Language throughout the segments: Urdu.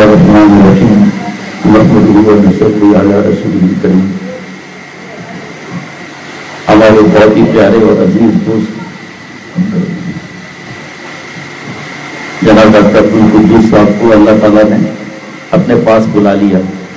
اللہ الرحمن الرحیم نحمدہ و نصلی علی رسولہ الکریم. ہمارے بہت ہی پیارے اور عزیز دوست جناب ڈاکٹر عبدالقدوس صاحب کو اللہ تعالیٰ نے اپنے پاس بلا لیا.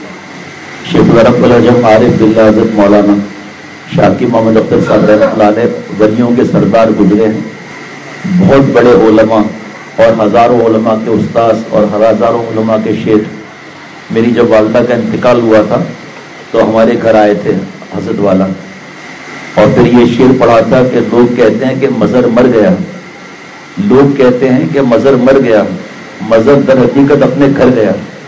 شیخ رب العجم عارف باللہ حضرت مولانا شاکی محمد اختر صاحب رحمۃ اللہ علیہ ولیوں کے سردار گزرے ہیں. بہت بڑے علماء اور ہزاروں علماء کے استاذ اور ہزاروں علماء کے شیخ. میری جب والدہ کا انتقال ہوا تھا تو ہمارے گھر آئے تھے حضرت والا، اور پھر یہ شعر پڑھا تھا کہ لوگ کہتے ہیں کہ مظہر مر گیا، لوگ کہتے ہیں کہ مظہر مر گیا، مظہر در حقیقت اپنے گھر گیا.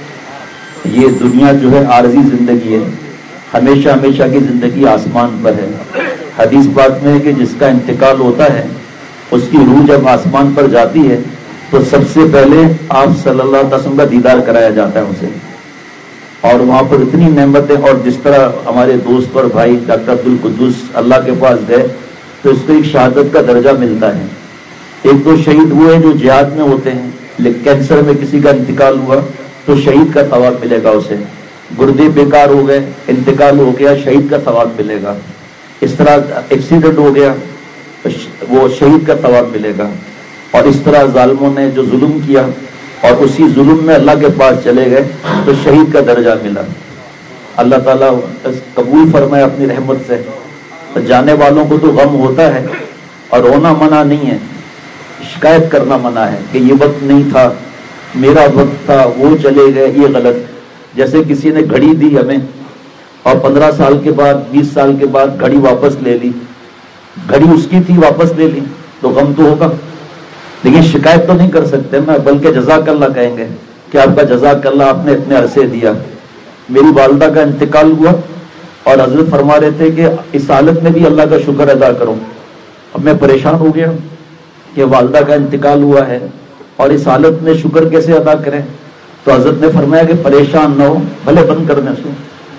یہ دنیا جو ہے عارضی زندگی ہے، ہمیشہ ہمیشہ کی زندگی آسمان پر ہے. حدیث پاک میں ہے کہ جس کا انتقال ہوتا ہے اس کی روح جب آسمان پر جاتی ہے تو سب سے پہلے آپ صلی اللہ علیہ وسلم کا دیدار کرایا جاتا ہے اسے، اور وہاں پر اتنی نعمتیں. اور جس طرح ہمارے دوست اور بھائی ڈاکٹر عبدالقدوس اللہ کے پاس گئے تو اس کو ایک شہادت کا درجہ ملتا ہے. ایک تو شہید ہوئے جو جہاد میں ہوتے ہیں، لیکن کینسر میں کسی کا انتقال ہوا تو شہید کا ثواب ملے گا اسے. گردے بیکار ہو گئے، انتقال ہو گیا، شہید کا ثواب ملے گا. اس طرح ایکسیڈنٹ ہو گیا، وہ شہید کا ثواب ملے گا. اور اس طرح ظالموں نے جو ظلم کیا اور اسی ظلم میں اللہ کے پاس چلے گئے تو شہید کا درجہ ملا. اللہ تعالیٰ قبول فرمائے اپنی رحمت سے. جانے والوں کو تو غم ہوتا ہے اور رونا منع نہیں ہے، شکایت کرنا منع ہے کہ یہ وقت نہیں تھا، میرا وقت تھا، وہ چلے گئے، یہ غلط. جیسے کسی نے گھڑی دی ہمیں اور 15 سال کے بعد 20 سال کے بعد گھڑی واپس لے لی، گھڑی اس کی تھی واپس لے لی تو غم تو ہوگا، لیکن شکایت تو نہیں کر سکتے نا، بلکہ جزاک اللہ کہیں گے کہ آپ کا جزاک اللہ، آپ نے اتنے عرصے دیا. میری والدہ کا انتقال ہوا اور حضرت فرما رہے تھے کہ اس حالت میں بھی اللہ کا شکر ادا کرو. اب میں پریشان ہو گیا کہ والدہ کا انتقال ہوا ہے اور اس حالت میں شکر کیسے ادا کریں. تو حضرت نے فرمایا کہ پریشان نہ ہو، بھلے بند کرنے سے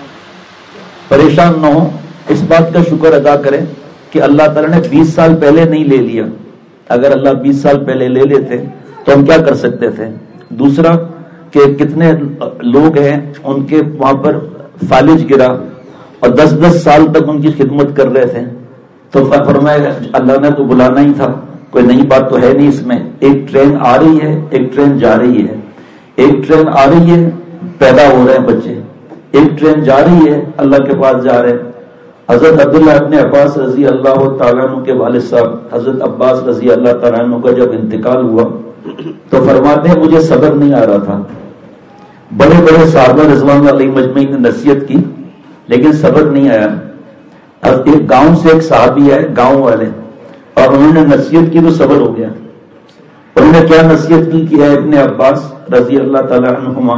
پریشان نہ ہو، اس بات کا شکر ادا کریں کہ اللہ تعالیٰ نے 20 سال پہلے نہیں لے لیا. اگر اللہ 20 سال پہلے لے لیتے تو ہم کیا کر سکتے تھے. دوسرا کہ کتنے لوگ ہیں ان کے وہاں پر فالج گرا اور 10 سال تک ان کی خدمت کر رہے تھے. تو فرمایا اللہ نے تو بلانا ہی تھا، کوئی نئی بات تو ہے نہیں اس میں. ایک ٹرین آ رہی ہے، ایک ٹرین جا رہی ہے. ایک ٹرین آ رہی ہے، پیدا ہو رہے ہیں بچے، ایک ٹرین جا رہی ہے، اللہ کے پاس جا رہے ہیں. حضرت عبداللہ ابن عباس رضی اللہ تعالیٰ عنہ کے والد صاحب حضرت عباس رضی اللہ تعالیٰ عنہ کا جب انتقال ہوا تو فرماتے ہیں مجھے صبر نہیں آ رہا تھا. بڑے بڑے صحابہ رضوان اللہ علیہم اجمعین نے نصیحت کی لیکن صبر نہیں آیا. ایک گاؤں سے ایک صحابی ہے، گاؤں والے، اور انہوں نے نصیحت کی تو صبر ہو گیا. انہوں نے کیا نصیحت کی کہ ابن عباس رضی اللہ تعالیٰ عنہما،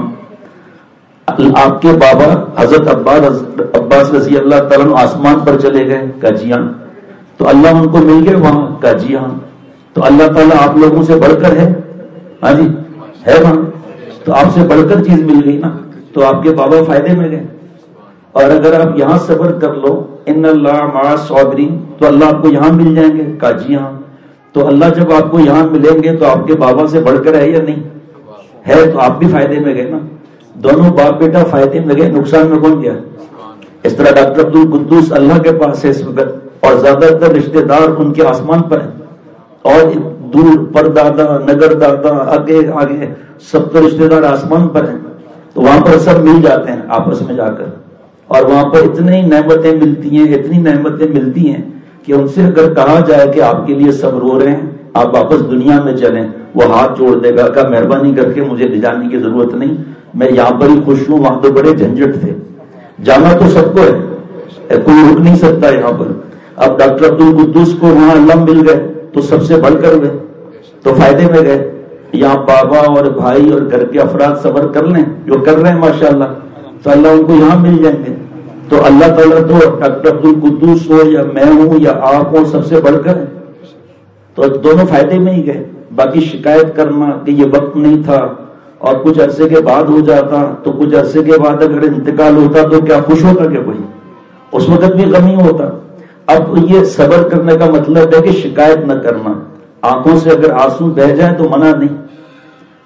آپ کے بابا حضرت عباس رضی اللہ تعالیٰ عنہ آسمان پر چلے گئے. کہا جی ہاں. تو اللہ ان کو مل گئے وہاں. کہا جی ہاں. تو اللہ تعالیٰ آپ لوگوں سے بڑھ کر ہے؟ ہاں جی ہے وہاں. تو آپ سے بڑھ کر چیز مل گئی نا، تو آپ کے بابا فائدے میں گئے. اور اگر آپ یہاں صبر کر لو، ان اللہ مع الصابرین، تو اللہ آپ کو یہاں مل جائیں گے. کہا جی ہاں. تو اللہ جب آپ کو یہاں ملیں گے تو آپ کے بابا سے بڑھ کر ہے یا نہیں ہے؟ تو آپ بھی فائدے میں گئے نا. دونوں باپ بیٹا فائدے میں گئے، نقصان میں کون گیا؟ اس طرح ڈاکٹر عبدالقدوس اللہ کے پاس ہے اس وقت، اور زیادہ تر رشتے دار ان کے آسمان پر ہیں، اور دور پر دادا نگر دادا آگے آگے سب تو رشتے دار آسمان پر ہیں. تو وہاں پر سب مل جاتے ہیں آپس میں جا کر، اور وہاں پر اتنی نعمتیں ملتی ہیں، اتنی نعمتیں ملتی ہیں کہ ان سے اگر کہا جائے کہ آپ کے لیے سب رو رہے ہیں، آپ واپس دنیا میں چلیں، وہ ہاتھ جوڑ دے گا کہ مہربانی کر کے مجھے لے جانے کی ضرورت نہیں، میں یہاں پر ہی خوش ہوں. وہاں تو بڑے جھنجٹ تھے، جانا تو سب کو ہے، کوئی رک نہیں سکتا یہاں پر. اب ڈاکٹر عبدالقدوس کو وہاں اللہ مل گئے تو سب سے بڑھ کر گئے، تو فائدے میں گئے. یہاں بابا اور بھائی اور گھر کے افراد صبر کر لیں جو کر رہے ہیں ماشاءاللہ، تو اللہ ان کو یہاں مل جائیں گے. تو اللہ تعالیٰ تو ڈاکٹر عبدالقدوس ہو یا میں ہوں یا آپ ہوں سب سے بڑھ کر ہے، تو دونوں فائدے میں ہی گئے. باقی شکایت کرنا کہ یہ وقت نہیں تھا اور کچھ عرصے کے بعد ہو جاتا، تو کچھ عرصے کے بعد اگر انتقال ہوتا تو کیا خوش ہوتا کہ کوئی؟ اس وقت بھی غم ہی ہوتا. اب یہ صبر کرنے کا مطلب ہے کہ شکایت نہ کرنا. آنکھوں سے اگر آنسو بہ جائیں تو منع نہیں،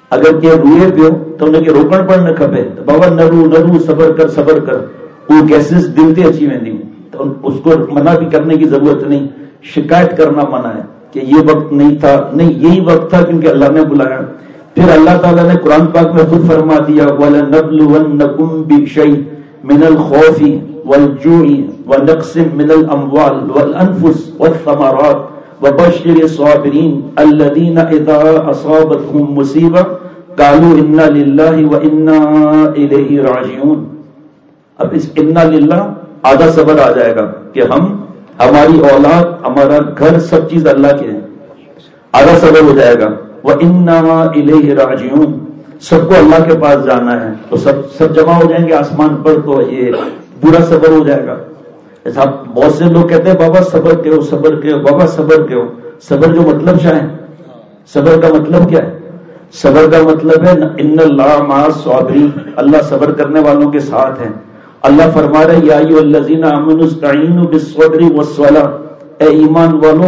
اگر کہ روئے پیو تو انہیں کہ روکن پڑ نہ کھپے بابا نرو صبر کر وہ کیسز دل تے اچھی ویندی تو اس کو منع بھی کرنے کی ضرورت نہیں. شکایت کرنا منع ہے کہ یہ وقت نہیں تھا, نہیں یہی وقت تھا کیونکہ اللہ نے بلایا. پھر اللہ تعالیٰ نے قرآن پاک میں خود فرما دیا وَلَنَبْلُوَنَّكُمْ بِشَيْءٍ مِنَ الْخَوْفِ وَالْجُوعِ وَنَقْصٍ مِنَ الْأَمْوَالِ وَالْأَنفُسِ وَالثَّمَرَاتِ وَبَشِّرِ الصَّابِرِينَ الَّذِينَ إِذَا أَصَابَتْهُم مُّصِيبَةٌ قَالُوا إِنَّا لِلَّهِ وَإِنَّا إِلَيْهِ رَاجِعُونَ. اب اس اِنَّا لِلَّهِ آدھا صبر آ جائے گا کہ ہم, ہماری اولاد, ہمارا گھر, سب چیز اللہ کے ہیں. آدھا صبر ہو جائے گا. وَإِنَّا إِلَيْهِ رَاجِعُونَ, سب کو اللہ کے پاس جانا ہے تو سب جمع ہو جائیں گے آسمان پر, تو یہ پورا صبر ہو جائے گا. ایسا بہت سے لوگ کہتے ہیں بابا صبر کیوں بابا صبر کیوں. صبر جو مطلب کیا ہے, صبر کا مطلب کیا ہے؟ صبر کا مطلب ہے ان اللہ مع الصابرین, اللہ صبر کرنے والوں کے ساتھ ہیں. اللہ فرما رہے یا ایھا الذین آمنوا استعینوا بالصبر والصلاۃ, اے ایمان والو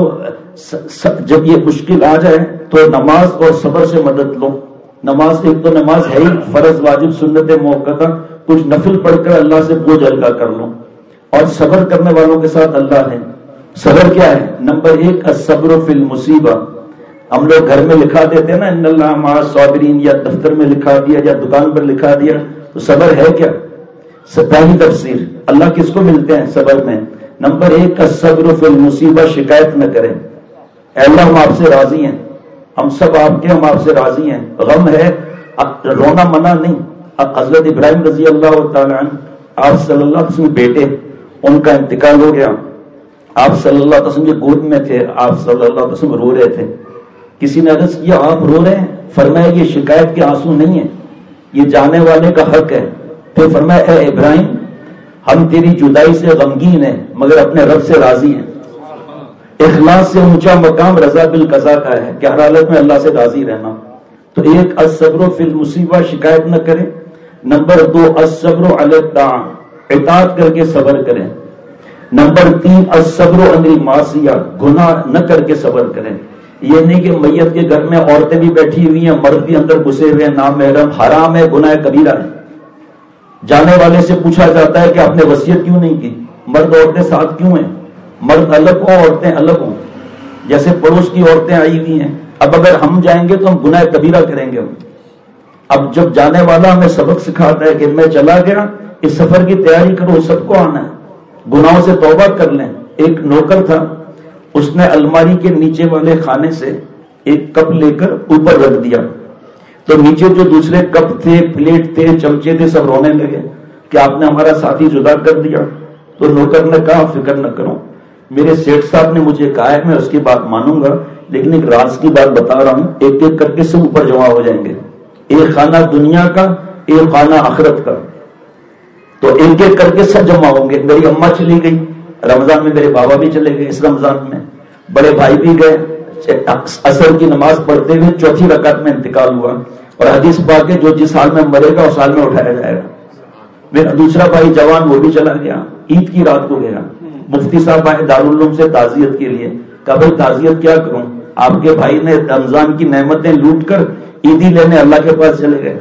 جب یہ مشکل آ جائے تو نماز اور صبر سے مدد لو. نماز, ایک تو نماز ہے ہی فرض واجب سنت موقتہ, کچھ نفل پڑھ کر اللہ سے بوجھ ہلکا کر لو. اور صبر کرنے والوں کے ساتھ اللہ ہے. صبر کیا ہے؟ نمبر 1 الصبر فی المصیبہ. ہم لوگ گھر میں لکھا دیتے ہیں نا ان اللہ مع الصابرین, یا دفتر میں لکھا دیا یا دکان پر لکھا دیا, تو صبر ہے کیا؟ پہلی تفسیر اللہ کس کو ملتے ہیں صبر میں. نمبر 1 الصبر فی المصیبہ, شکایت نہ کریں. اے اللہ ہم آپ سے راضی ہیں, ہم سب آپ کے, ہم آپ سے راضی ہیں. غم ہے, رونا منع نہیں. حضرت ابراہیم رضی اللہ تعالیٰ عنہ, آپ صلی اللہ علیہ وسلم بیٹے, ان کا انتقال ہو گیا. آپ صلی اللہ علیہ وسلم کے گود میں تھے, آپ صلی اللہ علیہ وسلم رو رہے تھے. کسی نے عرض کیا آپ رو رہے ہیں؟ فرمایا یہ شکایت کے آنسو نہیں ہیں, یہ جانے والے کا حق ہے. پھر فرمایا اے ابراہیم ہم تیری جدائی سے غمگین ہیں مگر اپنے رب سے راضی ہیں. اخلاص سے اونچا مقام رضا بالقضاء کا ہے کہ ہر حالت میں اللہ سے راضی رہنا. تو 1 الصبر فی المصیبہ, شکایت نہ کریں. نمبر 2 الصبر علی الطاعہ, اطاعت کر کے صبر کریں. نمبر 3 الصبر عن المعصیہ, گناہ نہ کر کے صبر کریں. یہ نہیں کہ میت کے گھر میں عورتیں بھی بیٹھی ہوئی ہیں, مرد بھی اندر گھسے ہوئے ہیں, نامحرم, حرام ہے, گناہ کبیرہ ہے. جانے والے سے پوچھا جاتا ہے کہ آپ نے وصیت کیوں نہیں کی؟ مرد عورتیں ساتھ کیوں ہیں؟ مرد الگ ہوں, عورتیں الگ ہوں. جیسے پڑوس کی عورتیں آئی ہوئی ہیں, اب اگر ہم جائیں گے تو ہم گناہ کبیرہ کریں گے. اب جب جانے والا ہمیں سبق سکھاتا ہے کہ میں چلا گیا, اس سفر کی تیاری کرو, سب کو آنا ہے, گناہوں سے توبہ کر لیں. ایک نوکر تھا, اس نے الماری کے نیچے والے خانے سے ایک کپ لے کر اوپر رکھ دیا, تو نیچے جو دوسرے کپ تھے, پلیٹ تھے, چمچے تھے, سب رونے لگے کہ آپ نے ہمارا ساتھی جدا کر دیا. تو نوکر نے کہا فکر نہ کرو, میرے سیٹ صاحب نے مجھے کہا ہے, میں اس کی بات مانوں گا, لیکن ایک راز کی بات بتا رہا ہوں, ایک ایک کر کے سب اوپر جمع ہو جائیں گے. ایک خانہ دنیا کا, ایک خانہ آخرت کا, تو ایک ایک کر کے سب جمع ہوں گے. میری اماں چلی گئی رمضان میں, میرے بابا بھی چلے گئے اس رمضان میں, بڑے بھائی بھی گئے. عصر کی نماز پڑھتے ہوئے چوتھی رکعت میں انتقال ہوا, اور حدیث پاک ہے جو جس حال میں مرے گا اس حال میں اٹھایا جائے گا. میرا دوسرا بھائی جوان وہ بھی چلا گیا, عید کی رات کو گیا. مفتی صاحب آئے دارالعلوم سے تعزیت کے لیے, کہا بھائی تعزیت کیا کروں, آپ کے بھائی نے رمضان کی نعمتیں لوٹ کر عیدی لینے اللہ کے پاس چلے گئے.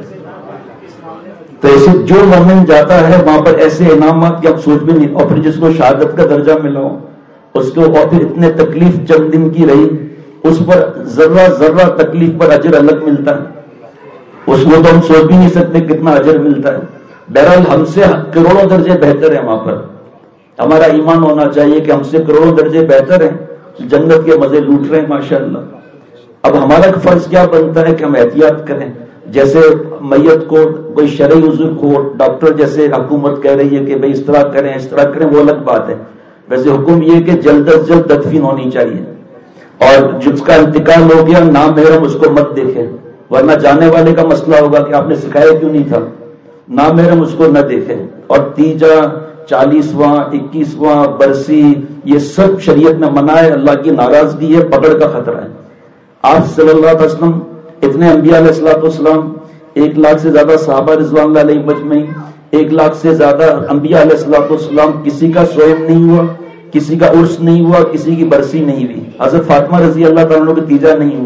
تو ایسے جو مومن جاتا ہے وہاں پر ایسے انعامات کی آپ سوچ بھی نہیں. اور پھر جس کو شہادت کا درجہ ملا ہو اس کو, اور پھر اتنے تکلیف چند دن کی رہی, اس پر ذرہ ذرہ تکلیف پر اجر الگ ملتا ہے. اس کو تو ہم سوچ بھی نہیں سکتے کتنا اجر ملتا ہے. بہرحال ہم سے کروڑوں درجے بہتر ہیں وہاں پر. ہمارا ایمان ہونا چاہیے کہ ہم سے کروڑوں درجے بہتر ہیں, جنت کے مزے لوٹ رہے ہیں ماشاءاللہ. اب ہمارا فرض کیا بنتا ہے کہ ہم احتیاط کریں. جیسے میت کو کوئی شرعی عذر ہو, ڈاکٹر جیسے حکومت کہہ رہی ہے کہ بھئی اس طرح کریں اس طرح کریں, وہ الگ بات ہے. ویسے حکم یہ کہ جلد از جلد تدفین ہونی چاہیے, اور جس کا انتقال ہو گیا نامحرم اس کو مت دیکھیں, ورنہ جانے والے کا مسئلہ ہوگا کہ آپ نے سکھایا کیوں نہیں تھا. نامحرم اس کو نہ دیکھیں. اور تیجا, 40واں, 21واں برسی, یہ سب شریعت میں منع ہے. اللہ کی ناراضگی ہے, پکڑ کا خطرہ ہے. آپ صلی اللہ علیہ وسلم, اتنے انبیاء علیہ الصلوۃ والسلام, 1 لاکھ سے زیادہ صحابہ رضوان اللہ علیہ مجمعین, 1 لاکھ سے زیادہ انبیاء علیہ الصلوۃ والسلام, کسی کا سوئم نہیں ہوا, کسی کا عرس نہیں ہوا, کسی کی برسی نہیں ہوئی. حضرت فاطمہ رضی اللہ تعالیٰ عنہ کا تیجا نہیں ہوا.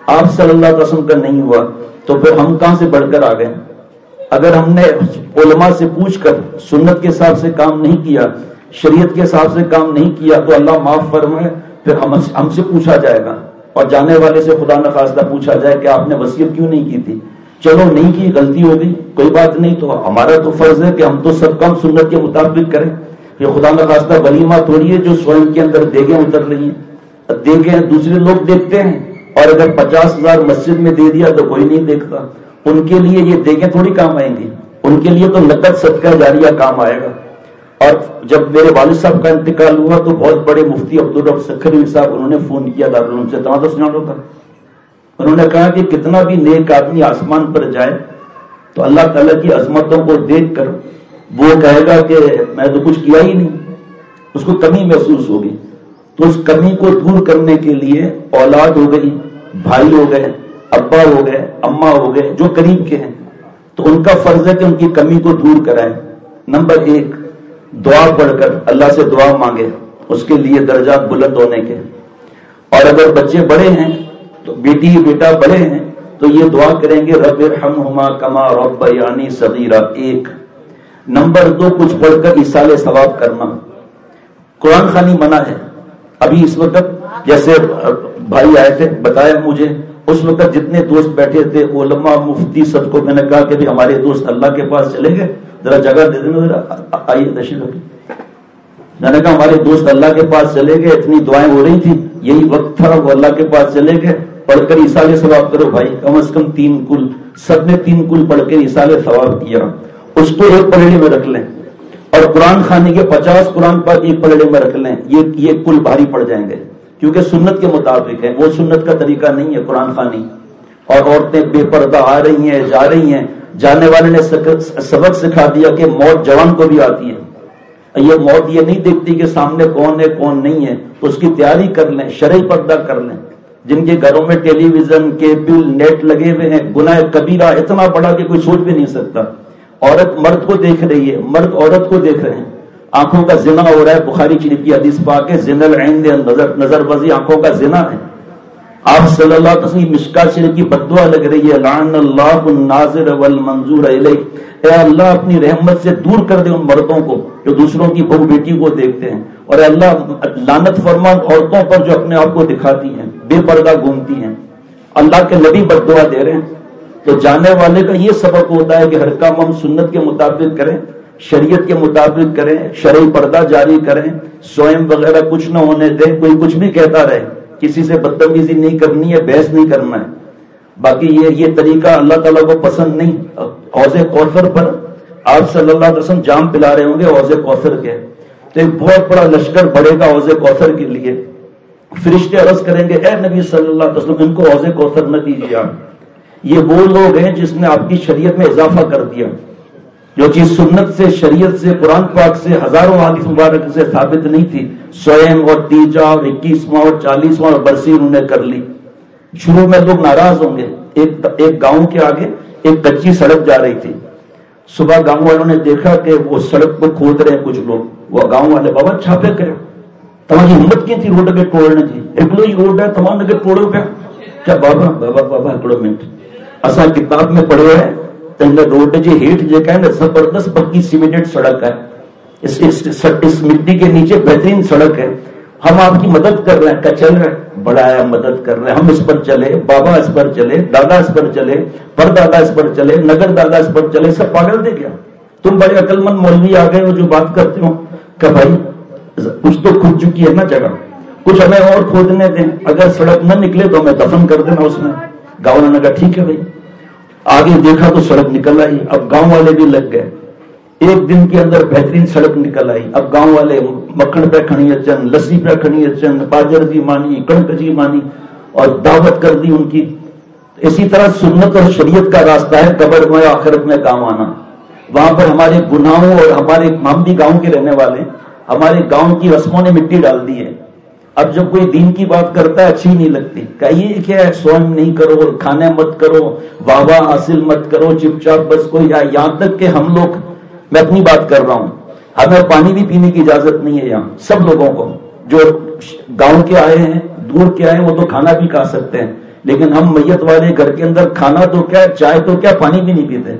آپ صلی اللہ علیہ وسلم کا نہیں ہوا تو پھر ہم کہاں سے بڑھ کر آ گئے؟ اگر ہم نے علماء سے پوچھ کر سنت کے حساب سے کام نہیں کیا، شریعت کے حساب سے کام نہیں کیا، تو اللہ معاف فرمائے پھر ہم سے پوچھا جائے گا، اور جانے والے سے خدا نخواستہ پوچھا جائے کہ آپ نے وصیت کیوں نہیں کی تھی؟ چلو نہیں کی، غلطی ہو گئی، کوئی بات نہیں، تو ہمارا تو فرض ہے کہ ہم تو سب کام سنت کے مطابق کریں۔ یہ خدا نخواستہ ولیمہ تھوڑی ہے جو سوئم کے اندر دیگیں اتر رہی ہیں، دیگیں دوسرے لوگ دیکھتے ہیں، اور اگر 50,000 مسجد میں دے دیا تو کوئی نہیں دیکھتا، ان کے لیے یہ دیگیں تھوڑی کام آئیں گی، ان کے لیے تو نقد صدقہ جاریہ کام آئے گا۔ اور جب میرے والد صاحب کا انتقال ہوا تو بہت بڑے مفتی عبدالرب سکھری صاحب انہوں نے فون کیا دارالعلوم سے، تمام سنانا تھا، انہوں نے کہا کہ کتنا بھی نیک آدمی آسمان پر جائے تو اللہ تعالیٰ کی عظمتوں کو دیکھ کر وہ کہے گا کہ میں تو کچھ کیا ہی نہیں، اس کو کمی محسوس ہوگی۔ تو اس کمی کو دور کرنے کے لیے اولاد ہو گئی، بھائی ہو گئے، ابا ہو گئے، اماں ہو گئے، جو قریب کے ہیں، تو ان کا فرض ہے کہ ان کی کمی کو دور کرائیں۔ نمبر 1، دعا پڑھ کر اللہ سے دعا مانگے اس کے لیے درجات بلند ہونے کے، اور اگر بچے بڑے ہیں تو بیٹی بیٹا بڑے ہیں تو یہ دعا کریں گے رب ارحمہما کما ربیانی صغیرا۔ 1 نمبر 2، کچھ پڑھ کر ایصال ثواب کرنا۔ قرآن خوانی منع ہے۔ ابھی اس وقت جیسے بھائی آئے تھے بتایا مجھے، اس وقت جتنے دوست بیٹھے تھے علماء مفتی سب کو میں نے کہا کہ ہمارے دوست اللہ کے پاس چلے گئے، ذرا جگہ دے دینا، ذرا آئیے تشریف۔ میں نے کہا ہمارے دوست اللہ کے پاس چلے گئے، اتنی دعائیں ہو رہی تھی، یہی وقت تھا، وہ اللہ کے پاس چلے گئے، پڑھ کر ایصال ثواب کرو بھائی، کم از کم 3 کل، سب نے 3 کل پڑھ کے ایصال ثواب کیا، اس کو ایک پلڑے میں رکھ لیں، اور قرآن خوانی کے 50 قرآن پاک ایک پلڑے میں رکھ لیں، یہ کل بھاری پڑ جائیں گے، کیونکہ سنت کے مطابق ہے، وہ سنت کا طریقہ نہیں ہے قرآن خوانی۔ اور عورتیں بے پردہ آ رہی ہیں، جا رہی ہیں، جانے والے نے سبق سکھا دیا کہ موت جوان کو بھی آتی ہے، یہ موت یہ نہیں دیکھتی کہ سامنے کون ہے کون نہیں ہے، تو اس کی تیاری کر لیں، شرعی پردہ کر لیں۔ جن کے گھروں میں ٹیلی ویژن، کیبل، نیٹ لگے ہوئے ہیں، گناہ کبیرہ اتنا بڑا کہ کوئی سوچ بھی نہیں سکتا۔ عورت مرد کو دیکھ رہی ہے، مرد عورت کو دیکھ رہے ہیں، آنکھوں کا زنا ہو رہا ہے، بخاری شریف کی حدیث پاک ہے زنا العین نظر بازی آنکھوں کا زنا ہے۔ آپ صلی اللہ علیہ وسلم مشکات شریف کی بددعا لگ رہی ہے، لعن اللہ الناظر والمنظور الیہ، اے اللہ اپنی رحمت سے دور کر دے ان مردوں کو جو دوسروں کی بہو بیٹی کو دیکھتے ہیں، اور اے اللہ لعنت فرما عورتوں پر جو اپنے آپ کو دکھاتی ہیں، بے پردہ گھومتی ہیں۔ اللہ کے نبی بددعا دے رہے ہیں، تو جانے والے کا یہ سبق ہوتا ہے کہ ہر کام ہم سنت کے مطابق کریں، شریعت کے مطابق کریں، شرعی پردہ جاری کریں، سوئم وغیرہ کچھ نہ ہونے دیں، کوئی کچھ بھی کہتا رہے، کسی سے بدتمیزی نہیں کرنی ہے، بحث نہیں کرنا ہے۔ باقی یہ طریقہ اللہ تعالیٰ کو پسند نہیں۔ حوض کوثر پر آپ صلی اللہ علیہ وسلم جام پلا رہے ہوں گے حوض کوثر کے، تو ایک بہت بڑا لشکر بڑھے گا حوض کوثر کے لیے، فرشتے عرض کریں گے اے نبی صلی اللہ علیہ وسلم ان کو حوض کوثر نہ دیجیے آپ، یہ وہ لوگ ہیں جس نے آپ کی شریعت میں اضافہ کر دیا، جو چیز سنت سے، شریعت سے، قرآن پاک سے، ہزاروں حدیث مبارک سے ثابت نہیں تھی، سوئم اور تیجا اور 21واں اور 40واں اور برسی انہوں نے کر لی۔ شروع میں لوگ ناراض ہوں گے۔ ایک گاؤں کے آگے ایک کچی سڑک جا رہی تھی، صبح گاؤں والوں نے دیکھا کہ وہ سڑک کو کھود رہے ہیں کچھ لوگ، وہ گاؤں والے بابا چھاپے کرے، تمہاری ہمت کی تھی روڈ کے توڑنے کی، ایکلو ہی روڈ ہے تمام کے توڑو پہ کیا؟ بابا بابا بابا ایکڑو منٹ اصا کتاب میں پڑھو ہے روڈ جی ہیٹ جو کہ زبردست پکی سیمنٹڈ سڑک ہے، اس مٹی کے نیچے بہترین سڑک ہے، ہم آپ کی مدد کر رہے ہیں، کیا چل رہا ہے؟ بڑا ہے مدد کر رہے ہیں، ہم اس پر چلے، بابا اس پر چلے، دادا اس پر چلے، پردادا اس پر چلے، نگر دادا اس پر چلے، سب پاگل تھے کیا؟ تم بڑے عقل مند مولوی آ گئے ہو جو بات کرتے ہو کہ بھائی کچھ تو کھود چکی ہے نا جگہ، کچھ ہمیں اور کھودنے دیں، اگر سڑک نہ نکلے تو ہمیں دفن کر دینا اس میں۔ گاؤں نے کہا ٹھیک ہے بھائی، آگے دیکھا تو سڑک نکل آئی، اب گاؤں والے بھی لگ گئے، ایک دن کے اندر بہترین سڑک نکل آئی۔ اب گاؤں والے مکھن پہ کھڑی اچن، لسی پہ کھڑی اچن، باجر جی مانی، کڑک جی مانی، اور دعوت کر دی ان کی۔ اسی طرح سنت اور شریعت کا راستہ ہے قبر میں آخرت میں کام آنا۔ وہاں پر ہمارے گناہوں اور ہم بھی گاؤں کے رہنے والے، ہمارے گاؤں کی رسموں نے مٹی ڈال دی ہے۔ اب جب کوئی دین کی بات کرتا ہے اچھی نہیں لگتی، کہیے کیا ہے، سوئم نہیں کرو، کھانے مت کرو، واہ واہ حاصل مت کرو، چپ چاپ بس کوئی، یہاں تک کہ ہم لوگ، میں اپنی بات کر رہا ہوں، ہمیں پانی بھی پینے کی اجازت نہیں ہے یہاں سب لوگوں کو، جو گاؤں کے آئے ہیں، دور کے آئے ہیں، وہ تو کھانا بھی کھا سکتے ہیں، لیکن ہم میت والے گھر کے اندر کھانا تو کیا، چائے تو کیا، پانی بھی نہیں پیتے.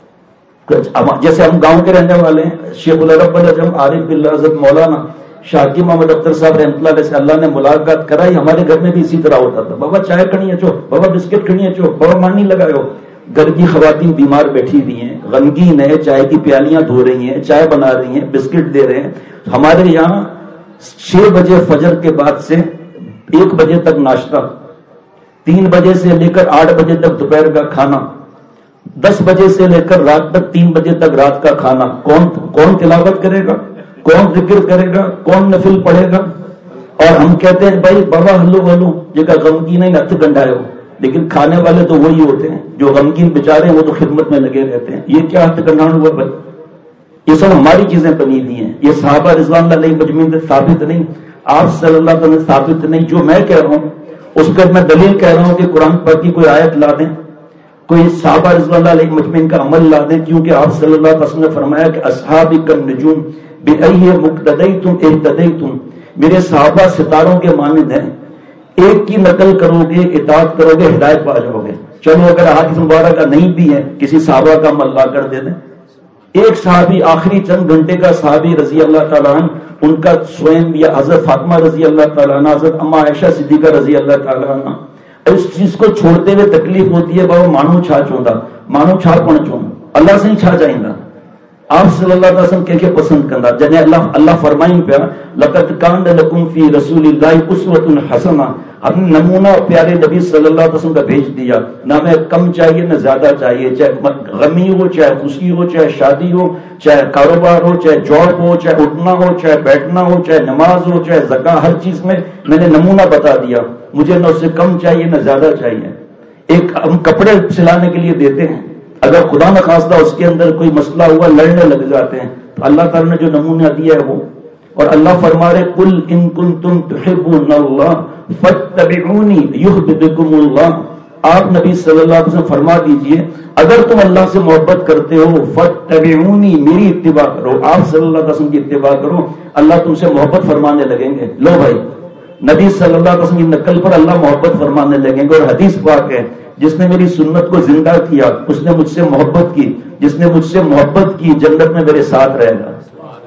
جیسے ہم گاؤں کے رہنے والے ہیں، شیخ العرب العجم عارف باللہ حضرت مولانا شاکی محمد اختر صاحب رحمۃ اللہ علیہ سے اللہ نے ملاقات کرائی. ہمارے گھر میں بھی اسی طرح ہوتا تھا، بابا چائے کھڑی ہے چو، بابا بسکٹ کھڑی ہے چو، بابا مانی لگائے ہو. گھر کی خواتین بیمار بیٹھی ہوئی ہیں، غمگین ہے، چائے کی پیالیاں دھو رہی ہیں، چائے بنا رہی ہیں، بسکٹ دے رہے ہیں. ہمارے یہاں 6 بجے فجر کے بعد سے 1 بجے تک ناشتہ، 3 بجے سے لے کر 8 بجے تک دوپہر کا کھانا، 10 بجے سے لے کر رات تک 3 بجے تک رات کا کھانا. کون تلاوت کرے گا، کون ذکر کرے گا، کون نفل پڑھے گا؟ اور ہم کہتے ہیں بھائی بابا ہلو ہلو جگہ غمگین نہیں ہتھ گنڈائے ہو، لیکن کھانے والے تو وہی ہوتے ہیں جو غمگین بیچارے ہیں، وہ تو خدمت میں لگے رہتے ہیں. یہ کیا ہتھ گنڈان ہوا بھائی؟ یہ سب ہماری چیزیں بنی ہوئی ہیں. یہ صحابہ رضوان اللہ علیہ مجمعین سے ثابت نہیں، آپ صلی اللہ علیہ وسلم ثابت نہیں. جو میں کہہ رہا ہوں اس پر میں دلیل کہہ رہا ہوں کہ قرآن پاک کی کوئی آیت لا دیں، کوئی صحابہ رضوان اللہ علیہ مجمعین کا عمل لا دیں، کیونکہ آپ صلی اللہ علیہ وسلم نے فرمایا کہ اصحابی کالنجوم بأی مقتدیتم اہتدیتم، میرے صحابہ ستاروں کے مانند ہیں، ایک کی نقل کرو گے، اطاعت کرو گے، ہدایت پا جاؤ گے. چلو اگر حدیث مبارکہ نہیں بھی ہے، کسی صحابہ کا عمل لا کر دے دیں. ایک صحابی، آخری چند گھنٹے کا صحابی رضی اللہ تعالیٰ عنہ، ان کا سوئم یا حضرت فاطمہ رضی اللہ تعالیٰ عنہ، حضرت اما عائشہ صدیقہ رضی اللہ تعالیٰ عنہ، اس چیز کو چھوڑتے ہوئے تکلیف ہوتی ہے، بابا مانو چھا چوندا، مانو چھا پہنچوں، اللہ سے ہی چھا جائیں گا. آپ صلی اللہ علیہ وسلم کہہ کے پسند کرنا جنہیں اللہ فرمائیں پہ لقد کان لکم فی رسول اللہ اسوۃ حسنہ، ہم نے نمونہ پیارے نبی صلی اللہ علیہ وسلم کا بھیج دیا. نہ ہمیں کم چاہیے نہ زیادہ چاہیے، چاہے غمی ہو، چاہے خوشی ہو، چاہے شادی ہو، چاہے کاروبار ہو، چاہے جاب ہو، چاہے اٹھنا ہو، چاہے بیٹھنا ہو، چاہے نماز ہو، چاہے زکاة، ہر چیز میں میں نے نمونہ بتا دیا. مجھے نہ اس سے کم چاہیے نہ زیادہ چاہیے. ایک ہم کپڑے سلانے کے لیے دیتے ہیں، اگر خدا نخواستہ اس کے اندر کوئی مسئلہ ہوا، لڑنے لگ جاتے ہیں، تو اللہ تعالیٰ نے جو نمونہ دیا ہے وہ، اور اللہ فرما رہے قل ان کنتم تحبون اللہ فاتبعونی یحببکم اللہ. آپ نبی صلی اللہ علیہ وسلم فرما دیجئے اگر تم اللہ سے محبت کرتے ہو فاتبعونی، میری اتباع کرو، آپ صلی اللہ علیہ وسلم کی اتباع کرو، اللہ تم سے محبت فرمانے لگیں گے. لو بھائی، نبی صلی اللہ علیہ وسلم کی نقل پر اللہ محبت فرمانے لگیں گے. اور حدیث پاک ہے جس نے میری سنت کو زندہ کیا اس نے مجھ سے محبت کی، جس نے مجھ سے محبت کی جنت میں میرے ساتھ رہے گا.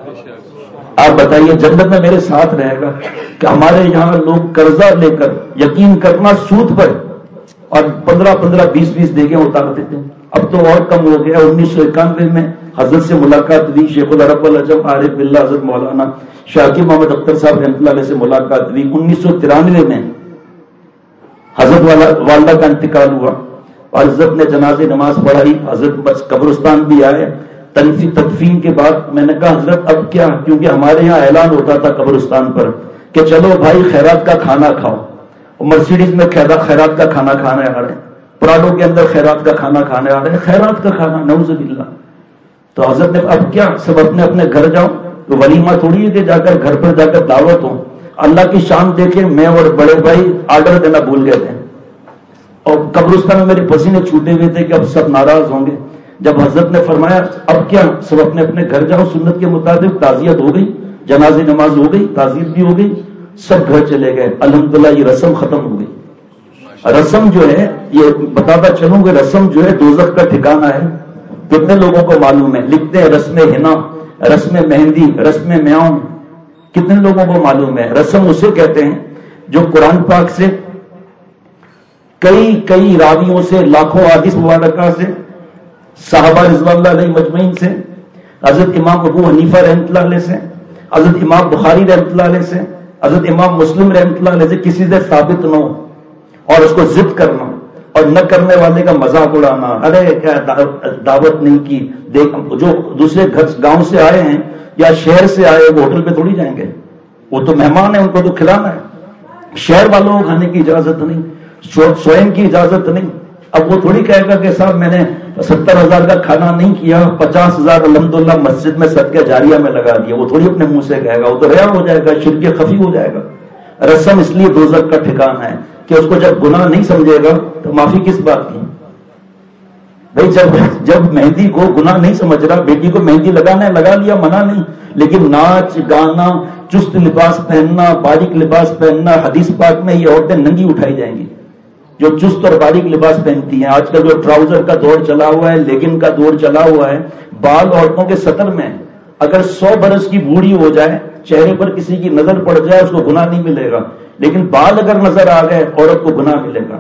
آپ بتائیے جنت میں میرے ساتھ رہے گا؟ کہ ہمارے یہاں لوگ قرضہ لے کر یقین کرنا سود پر اور 15 20 دے کے اتارتے تھے. اب تو اور کم ہو گیا. 1991 میں حضرت سے ملاقات ہوئی، شیخ العرب العجم عارف باللہ حضرت مولانا شاکی محمد اختر صاحب رحمۃ اللہ علیہ سے ملاقات ہوئی. 1993 میں حضرت والدہ کا انتقال ہوا اور حضرت نے جنازے نماز پڑھائی، حضرت بس قبرستان بھی آئے. تدفین کے بعد میں نے کہا حضرت اب کیا، کیونکہ ہمارے یہاں اعلان ہوتا تھا قبرستان پر کہ چلو بھائی خیرات کا کھانا کھاؤ. مرسیڈیز میں خیرات کا کھانا کھانے آ رہے ہیں، پراڈو کے اندر خیرات کا کھانا کھانے آ رہے ہیں، خیرات کا کھانا، نعوذ باللہ. تو حضرت نے اب کیا، سب اپنے اپنے گھر جاؤ. تو ولیمہ تھوڑی ہے کہ جا کر گھر پر جا کر دعوت ہو. اللہ کی شان دیکھیں، میں اور بڑے بھائی آرڈر دینا بھول گئے تھے اور قبرستان میں میرے پسینے چھوٹے ہوئے تھے کہ اب سب ناراض ہوں گے. جب حضرت نے فرمایا اب کیا، سب اپنے اپنے گھر جاؤ، سنت کے مطابق تعزیت ہو گئی، جنازے نماز ہو گئی، تعزیت بھی ہو گئی، سب گھر چلے گئے. الحمدللہ یہ رسم ختم ہو گئی. رسم جو ہے، یہ بتاتا چلوں کہ رسم جو ہے دوزخ کا ٹھکانہ ہے. کتنے لوگوں کو معلوم ہے؟ لکھتے ہیں رسم حنا، رسم مہندی، رسم میاؤں. کتنے لوگوں کو معلوم ہے؟ رسم اسے کہتے ہیں جو قرآن پاک سے کئی راویوں سے، لاکھوں حدیث مبارکہ سے، صحابہ رضوان اللہ علیہ مجمعین سے، حضرت امام ابو حنیفہ رحمۃ اللہ علیہ سے، حضرت امام بخاری رحمۃ اللہ علیہ سے، حضرت امام مسلم رحمۃ اللہ علیہ سے کسی سے ثابت نہ ہو اور اس کو ضد کرنا اور نہ کرنے والے کا مذاق اڑانا. ارے کیا دعوت نہیں کی، دیکھ جو دوسرے گاؤں سے آئے ہیں یا شہر سے آئے وہ ہوٹل پہ تھوڑی جائیں گے، وہ تو مہمان ہیں، ان کو تو کھلانا ہے. شہر والوں کو کھانے کی اجازت نہیں، سوئم کی اجازت نہیں. اب وہ تھوڑی کہے گا کہ صاحب میں نے 70,000 کا کھانا نہیں کیا، 50,000 الحمدللہ مسجد میں صدقہ جاریہ میں لگا دیا. وہ تھوڑی اپنے منہ سے کہے گا، وہ تو ریا ہو جائے گا، شرک خفی ہو جائے گا. رسم اس لیے دوزخ کا ٹھکانہ ہے کہ اس کو جب گناہ نہیں سمجھے گا تو معافی کس بات کی بھائی؟ جب مہندی کو گناہ نہیں سمجھ رہا، بیٹی کو مہندی لگانا ہے لگا لیا، منع نہیں، لیکن ناچ گانا، چست لباس پہننا، باریک لباس پہننا، حدیث پاک میں یہ عورتیں ننگی اٹھائی جائیں گی. جو چست اور باریک لباس پہنتی ہیں. آج کل جو ٹراؤزر کا دور چلا ہوا ہے, لیگن کا دور چلا ہوا ہے, بال عورتوں کے سطر میں. اگر 100 برس کی بوڑھی ہو جائے, چہرے پر کسی کی نظر پڑ جائے, اس کو گناہ نہیں ملے گا, لیکن بال اگر نظر آ گئے عورت کو گناہ ملے گا.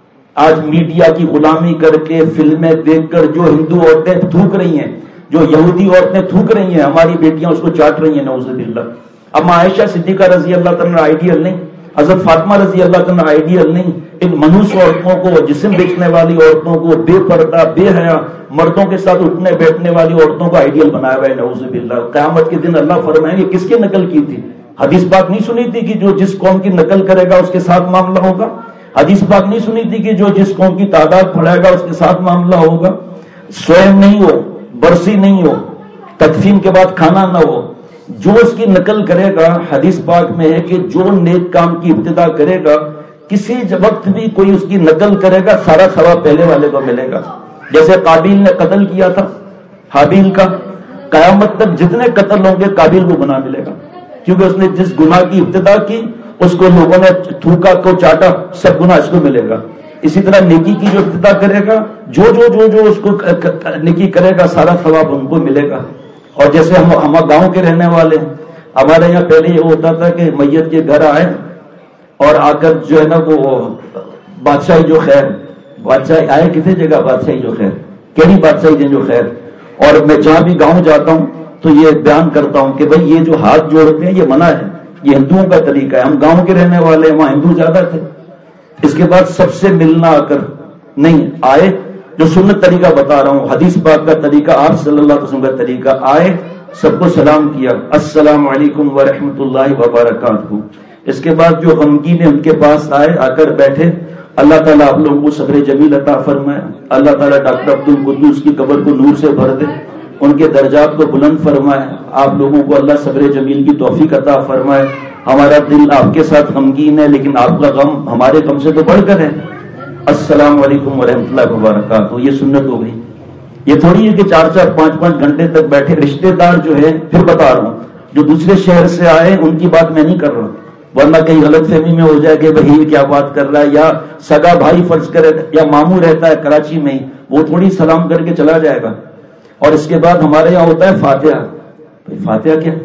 آج میڈیا کی غلامی کر کے, فلمیں دیکھ کر جو ہندو عورتیں تھوک رہی ہیں, جو یہودی عورتیں تھوک رہی ہیں, ہماری بیٹیاں اس کو چاٹ رہی ہیں, نعوذ باللہ. اب عائشہ صدیقہ رضی اللہ تعالیٰ آئیڈیل نہیں, حضرت فاطمہ رضی اللہ تعالیٰ آئیڈیل نہیں. ان منحوس عورتوں کو, جسم بیچنے والی عورتوں کو, بے پردہ بے حیا مردوں کے ساتھ اٹھنے بیٹھنے والی عورتوں کو آئیڈیل بنایا ہوا ہے, نعوذ باللہ. قیامت کے دن اللہ فرمائیں گے کس کی نقل کی تھی؟ حدیث پاک نہیں سنی تھی کہ جو جس قوم کی نقل کرے گا اس کے ساتھ معاملہ ہوگا؟ حدیث پاک نہیں سنی تھی کہ جو جس قوم کی تعداد بڑھائے گا اس کے ساتھ معاملہ ہوگا؟ سوئم نہیں ہو, برسی نہیں ہو, تدفین کے بعد کھانا نہ ہو, جو اس کی نقل کرے گا, حدیث پاک میں ہے کہ جو نیک کام کی ابتدا کرے گا, کسی وقت بھی کوئی اس کی نقل کرے گا, سارا ثواب پہلے والے کو ملے گا. جیسے قابیل نے قتل کیا تھا حابیل کا, قیامت تک جتنے قتل ہوں گے قابیل کو گناہ ملے گا, کیونکہ اس نے جس گناہ کی ابتدا کی اس کو لوگوں نے تھوکا کو چاٹا, سب گناہ اس کو ملے گا. اسی طرح نیکی کی جو ابتدا کرے گا, جو جو جو جو اس کو نیکی کرے گا, سارا ثواب ان کو ملے گا. اور جیسے ہم گاؤں کے رہنے والے, ہمارے یہاں پہلے یہ ہوتا تھا کہ میت کے گھر آئے اور آ کر جو ہے نا وہ بادشاہی جو خیر, بادشاہ آئے کسی جگہ بادشاہی جو خیر, کیڑی بادشاہی جو خیر. اور میں جہاں بھی گاؤں جاتا ہوں تو یہ بیان کرتا ہوں کہ بھئی یہ جو ہاتھ جوڑتے ہیں یہ منع ہے, یہ ہندوؤں کا طریقہ ہے. ہم گاؤں کے رہنے والے ہیں, وہاں ہندو زیادہ تھے. اس کے بعد سب سے ملنا آ کر نہیں آئے, جو سنت طریقہ بتا رہا ہوں, حدیث پاک کا طریقہ, آپ صلی اللہ علیہ وسلم کا طریقہ, آئے سب کو سلام کیا, السلام علیکم ورحمۃ اللہ وبرکاتہ. اس کے بعد جو غمگین ان کے پاس آئے, آ کر بیٹھے, اللہ تعالیٰ آپ لوگوں کو صبر جمیل عطا فرمائے, اللہ تعالیٰ ڈاکٹر عبد القدوس کی قبر کو نور سے بھر دے, ان کے درجات کو بلند فرمائے, آپ لوگوں کو اللہ صبر جمیل کی توفیق عطا فرمائے. ہمارا دل آپ کے ساتھ غمگین ہے, لیکن آپ کا غم ہمارے غم سے تو بڑھ کر ہے. السلام علیکم ورحمۃ اللہ وبرکاتہ. یہ سنت ہو گئی. یہ تھوڑی ہے کہ 4-4 5-5 گھنٹے تک بیٹھے. رشتے دار جو ہے, پھر بتا رہا ہوں, جو دوسرے شہر سے آئے ان کی بات میں نہیں کر رہا, ورنہ کہیں غلط فہمی میں ہو جائے کہ بھائی کیا بات کر رہا ہے, یا سگا بھائی فرض کرے یا ماموں رہتا ہے کراچی میں ہی, وہ تھوڑی سلام کر کے چلا جائے گا. اور اس کے بعد ہمارے یہاں ہوتا ہے فاتحہ. فاتحہ کیا؟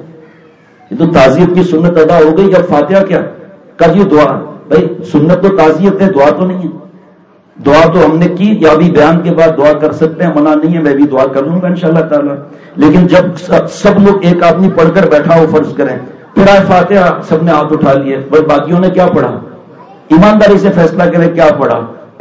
یہ تو تعزیت کی سنت ادا ہو گئی. اب فاتحہ کیا کر, یہ دعا. بھائی سنت تو تعزیت ہے, دعا تو نہیں ہے. دعا تو ہم نے کی, یا ابھی بیان کے بعد دعا کر سکتے ہیں, منع نہیں ہے, میں بھی دعا کر لوں گا انشاءاللہ تعالی. لیکن جب سب لوگ ایک آدمی پڑھ کر بیٹھا ہو, فرض کریں, پھر آئے فاتحہ, سب نے ہاتھ اٹھا لیے, بس باقیوں نے کیا پڑھا؟ ایمانداری سے فیصلہ کرے کیا پڑھا,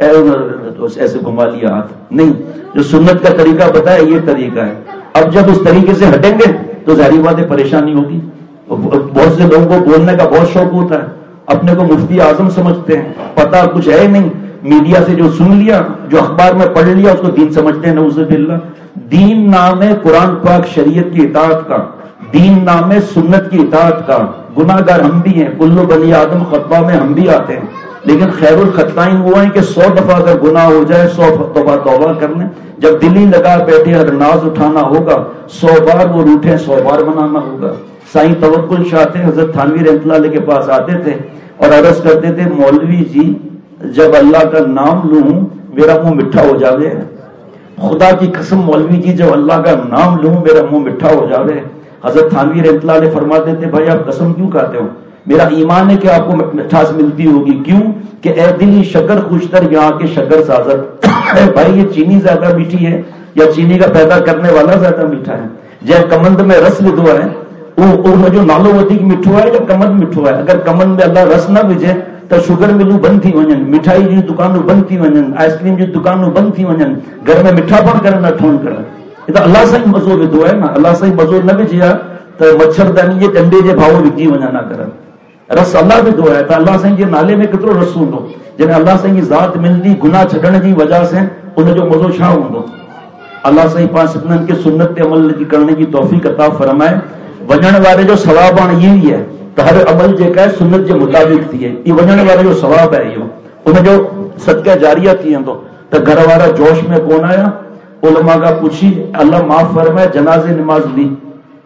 ایسے گھما لیا ہاتھ. نہیں, جو سنت کا طریقہ بتایا یہ طریقہ ہے. اب جب اس طریقے سے ہٹیں گے تو ظاہری بات ہے پریشانی ہوگی. بہت سے لوگوں کو بولنے کا بہت شوق ہوتا ہے, اپنے کو مفتی اعظم سمجھتے ہیں, پتہ کچھ ہے نہیں, میڈیا سے جو سن لیا, جو اخبار میں پڑھ لیا, اس کو دین سمجھتے ہیں. نعوذ باللہ. دین نام ہے قرآن پاک شریعت کی اطاعت کا, دین نام ہے سنت کی اطاعت کا. گناہ گار ہم بھی ہیں, کلو بنی آدم خطا میں ہم بھی آتے ہیں, لیکن خیر الخطائین وہ ہیں کہ 100 دفعہ اگر گناہ ہو جائے 100 دفعہ توبہ کر لیں. جب دلی لگا بیٹھے ہر ناز اٹھانا ہوگا, 100 بار وہ روٹھے 100 بار منانا ہوگا. سائیں توکل شاہ تھے, حضرت تھانوی رحمۃ اللہ علیہ کے پاس آتے تھے اور عرض کرتے تھے, مولوی جی جب اللہ کا نام لوں میرا منہ میٹھا ہو جاوے. خدا کی قسم مولوی جی جب اللہ کا نام لوں میرا منہ میٹھا ہو جاوے. حضرت تھانوی رحمۃ اللہ علیہ فرماتے تھے, بھائی آپ قسم کیوں کھاتے ہو؟ میرا ایمان ہے کہ آپ کو مٹھاس ملتی ہوگی. کیوں کہ اے دلی شکر خوشتر یہاں کے شکر سازر. بھائی یہ چینی زیادہ میٹھی ہے یا چینی کا پیدا کرنے والا زیادہ میٹھا ہے؟ جب کمند میں رس لدو ہے, وہ جو نالو ودیک میٹھو ہے یا کمند میٹھو ہے. اگر کمند میں اللہ رس نہ وجھے تو شوگر ملوں بند تھی ونجن, مٹھائی جی دکانوں بند تھی ونجن, آئس کریم جی دکانوں بند تھی ونجن. گھر میں میٹھا پن کرنا ٹھون کر, یہ تو اللہ سے ہی مزو ودو ہے نا. اللہ سے ہی مزو نہ وجھیا تو مچھردانی یہ ڈنڈے کے بھاؤ وکجی وجہ نہ کر. رس اللہ بھی دعا ہے تو اللہ سے یہ نالے میں کترو رس ہوں جن اللہ سے ذات ملتی گناہ چھڈن کی وجہ سے ان جو مزو چھا ہوں. اللہ سے پانچ سنن کے سنت عمل کی کرنے کی توفیق عطا فرمائے. وجن والے جو ثواب آن یہ بھی ہے تو ہر عمل جو ہے سنت کے مطابق تھی ہے. یہ وجن والے جو ثواب ہے یہ انہیں جو صدقہ جاریہ تھی تو گھر والا جوش میں کون آیا, علماء کا پوچھی, اللہ معاف فرمائے, جنازے نماز لی.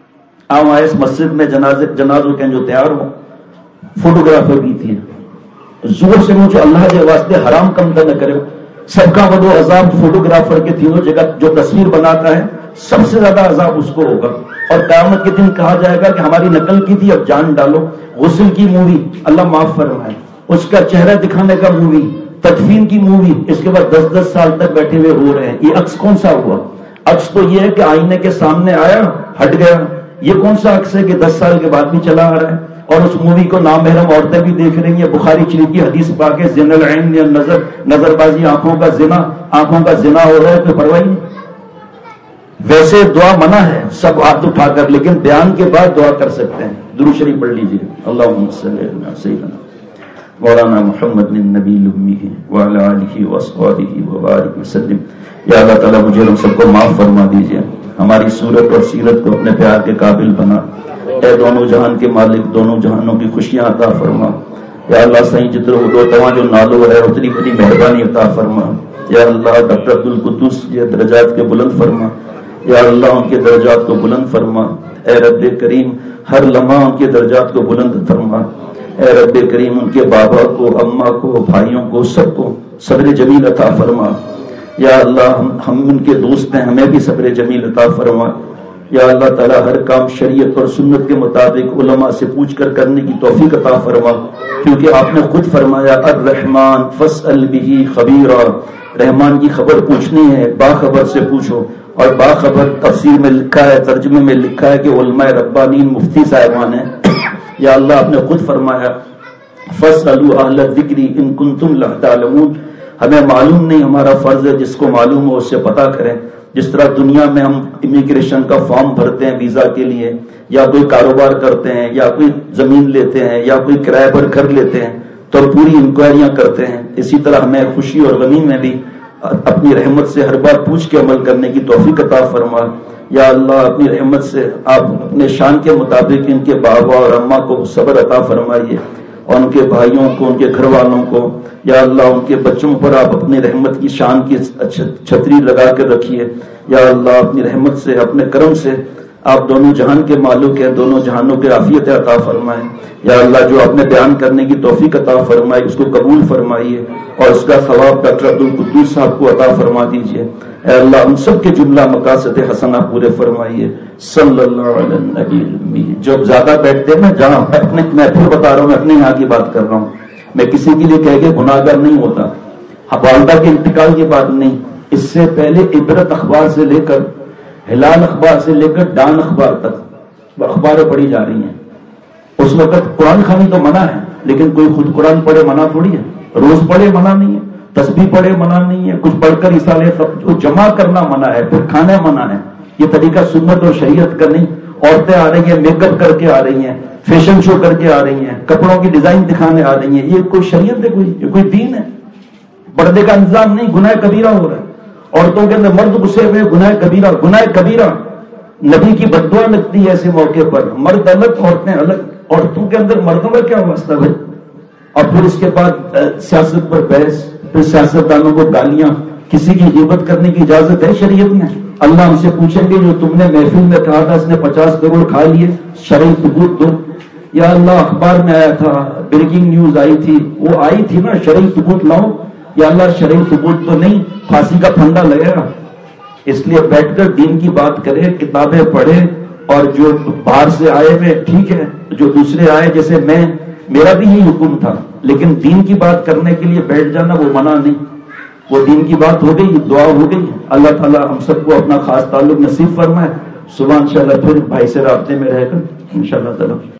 آئے اس مسجد میں جنازوں کے جو تیار ہو, فوٹوگرافر بھی تھی, زور سے مجھے اللہ کے واسطے حرام کم نہ کرے. سب کا ودو عذاب فوٹوگرافر کے تینوں جگہ جو تصویر بناتا ہے سب سے زیادہ عذاب اس کو ہوگا. اور قیامت کے دن کہا جائے گا کہ ہماری نقل کی تھی اب جان ڈالو. غسل کی مووی اللہ معاف فرمائے, اس کا چہرہ دکھانے کا مووی, تدفین کی مووی, اس کے بعد 10 سال تک بیٹھے ہوئے رو رہے ہیں. یہ عکس کون سا ہوا؟ عکس تو یہ ہے کہ آئینے کے سامنے آیا ہٹ گیا. یہ کون سا عکس ہے کہ 10 سال کے بعد بھی چلا آ رہا ہے اور اس مووی کو نامحرم عورتیں بھی دیکھ رہی ہیں. بخاری شریف کی حدیث پاک ہے زنا العین یا نظر بازی, آنکھوں کا زنا ہو رہا ہے, تو پرواہ نہیں. ویسے دعا منع ہے سب ہاتھ اٹھا کر, لیکن بیان کے بعد دعا کر سکتے ہیں. درود شریف پڑھ لیجیے. اللہم صلی علی سیدنا مولانا محمد النبی الامی وعلی آلہ واصحابہ وبارک وسلم. یا اللہ تعالیٰ مجھے ہم سب کو معاف فرما دیجیے, ہماری صورت اور سیرت کو اپنے پیار کے قابل بنا. اے دونوں جہان کے مالک, دونوں جہانوں کی خوشیاں عطا فرما. یا اللہ صحیح جتر ہو تمام جو نالو ہے اتنی بڑی مہربانی عطا فرما. یا اللہ ڈاکٹر عبدالقدوس یہ درجات کے بلند فرما. یا اللہ ان کے درجات کو بلند فرما. اے رب کریم ہر لمحہ ان کے درجات کو بلند فرما. اے رب کریم ان کے بابا کو, اماں کو, بھائیوں کو, سب کو صبر جمیل عطا فرما. یا اللہ ہم ان کے دوست ہیں, ہمیں بھی صبر جمیل عطا فرما. یا اللہ تعالیٰ ہر کام شریعت اور سنت کے مطابق علماء سے پوچھ کر کرنے کی توفیق عطا فرما, کیونکہ آپ نے خود فرمایا الرحمن فاسأل بہ خبیرا, رحمان کی خبر پوچھنی ہے باخبر سے پوچھو. اور باخبر تفسیر میں لکھا ہے, ترجمے میں لکھا ہے کہ علماء ربانین مفتی صاحبان ہیں. یا اللہ آپ نے خود فرمایا فاسألوا اہل الذکر ان کنتم لا تعلمون, ہمیں معلوم نہیں, ہمارا فرض ہے جس کو معلوم ہو اس سے پتہ کریں. جس طرح دنیا میں ہم امیگریشن کا فارم بھرتے ہیں ویزا کے لیے, یا کوئی کاروبار کرتے ہیں, یا کوئی زمین لیتے ہیں, یا کوئی کرایہ پر گھر لیتے ہیں تو پوری انکوائریاں کرتے ہیں, اسی طرح ہمیں خوشی اور غمی میں بھی اپنی رحمت سے ہر بار پوچھ کے عمل کرنے کی توفیق عطا فرما. یا اللہ اپنی رحمت سے آپ اپنے شان کے مطابق ان کے بابا اور اماں کو صبر عطا فرمائیے, اور ان کے بھائیوں کو, ان کے گھر والوں کو. یا اللہ ان کے بچوں پر آپ اپنی رحمت کی شان کی چھتری لگا کر رکھیے. یا اللہ اپنی رحمت سے, اپنے کرم سے آپ دونوں جہان کے مالک ہیں, دونوں جہانوں کے عافیت عطا فرمائیں. یا اللہ جو آپ نے بیان کرنے کی توفیق عطا فرمائی اس کو قبول فرمائیے, اور اس کا ثواب ڈاکٹر عبدالقدوس صاحب کو عطا فرما دیجیے. اے اللہ ہم سب کے جملہ مقاصد حسنہ پورے فرمائیے. صلی اللہ علیہ النبی. جب زیادہ بیٹھتے ہیں نا, جہاں میں پھر بتا رہا ہوں, میں اپنے یہاں کی بات کر رہا ہوں, میں کسی کے لیے کہہ کے گناہگار نہیں ہوتا. والدہ کے انتقال کی بات نہیں, اس سے پہلے عبرت اخبار سے لے کر, ہلال اخبار سے لے کر ڈان اخبار تک اخباریں پڑھی جا رہی ہیں. اس وقت قرآن خوانی تو منع ہے, لیکن کوئی خود قرآن پڑھے منع تھوڑی ہے. روز پڑھے منع نہیں ہے, تسبیح پڑھے منع نہیں ہے, کچھ پڑھ کر رسالے جمع کرنا منع ہے, پھر کھانا منع ہے. یہ طریقہ سنت اور شریعت کا نہیں. عورتیں آ رہی ہیں میک اپ کر کے آ رہی ہیں, فیشن شو کر کے آ رہی ہیں, کپڑوں کی ڈیزائن دکھانے آ رہی ہیں. یہ کوئی شریعت ہے؟ کوئی دین ہے؟ پردے کا انتظام نہیں, گناہ کبیرہ ہو رہا ہے. عورتوں کے اندر مرد غصے ہوئے, گناہ کبیرہ. نبی کی بددعا لگتی ہے ایسے موقع پر. مرد الگ عورتیں الگ. عورتوں کے اندر مردوں کا کیا واسطہ بھائی؟ اور پھر اس کے بعد سیاست پر بحث, پھر سیاستدانوں کو گالیاں. کسی کی غیبت کرنے کی اجازت ہے شریعت میں؟ اللہ ہم سے پوچھیں گے جو تم نے محفل میں کہا تھا اس نے 50 کروڑ کھا لیے, شرعی ثبوت دو. یا اللہ اخبار میں آیا تھا, بریکنگ نیوز آئی تھی, وہ آئی تھی نا, شرعی ثبوت لاؤ. یا اللہ شرعی ثبوت تو نہیں, پھانسی کا پھندا لگے گا. اس لیے بیٹھ کر دین کی بات کرے, کتابیں پڑھے, اور جو باہر سے آئے ہوئے ٹھیک ہے, جو دوسرے آئے جیسے میرا بھی یہی حکم تھا, لیکن دین کی بات کرنے کے لیے بیٹھ جانا وہ منع نہیں. وہ دین کی بات ہو گئی, دعا ہو گئی. اللہ تعالیٰ ہم سب کو اپنا خاص تعلق نصیب فرمائے. صبح انشاءاللہ پھر بھائی سے رابطے میں رہ کر انشاءاللہ تعالیٰ